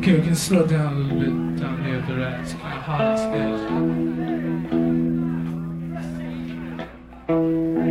Okay, we can slow down a little bit down there at the rat. It's kind of hot upstairs.